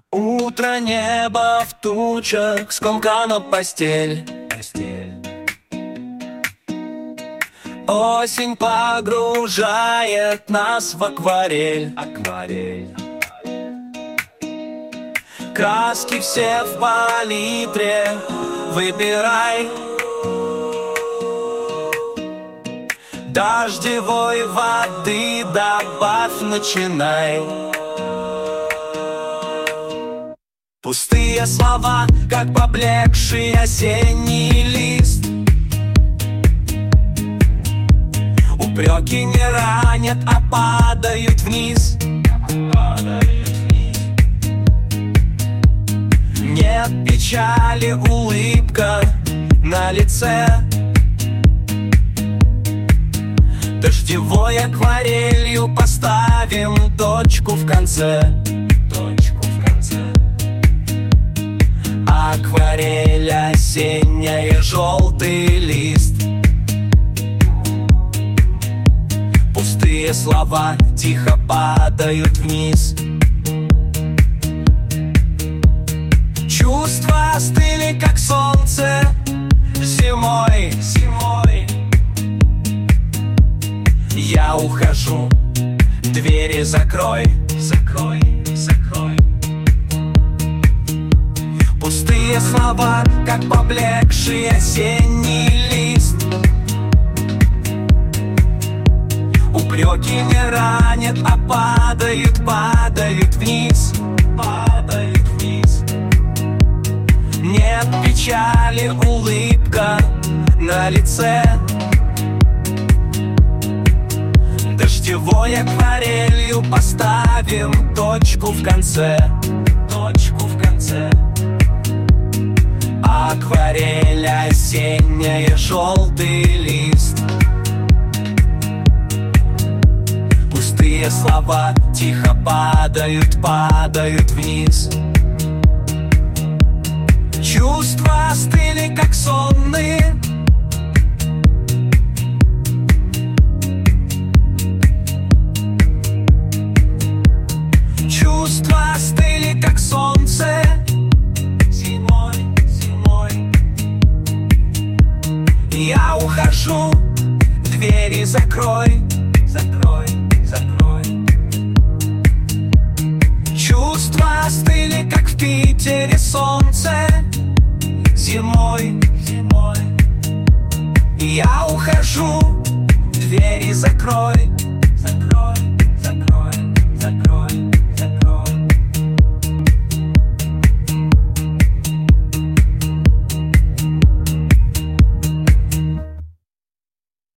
Утро, небо в тучах, скомкана постель. Осень погружает нас в акварель. Краски все в палитре, выбирай. Дождевой воды добавь, начинай. Пустые слова, как поблекший осенний лист. Упреки не ранят, а падают вниз. Нет печали, улыбка на лице. Дождевой акварелью поставим точку в конце. Акварель осенняя, желтый лист. Пустые слова тихо падают вниз. Чувства остыли, как солнце зимой. Я ухожу, двери закрой. Пустые слова, как поблекший осенний лист. Упреки не ранят, а падают вниз. Нет печали, улыбка на лице. Дождевой акварелью поставим точку в конце. Акварель осенняя, желтый лист. Пустые слова тихо падают вниз. Чувства остыли, как сонные. Чувства остыли, как солнце зимой. Я ухожу, двери закрой. Чувства остыли, как в Питере солнце зимой. Я ухожу, двери закрой.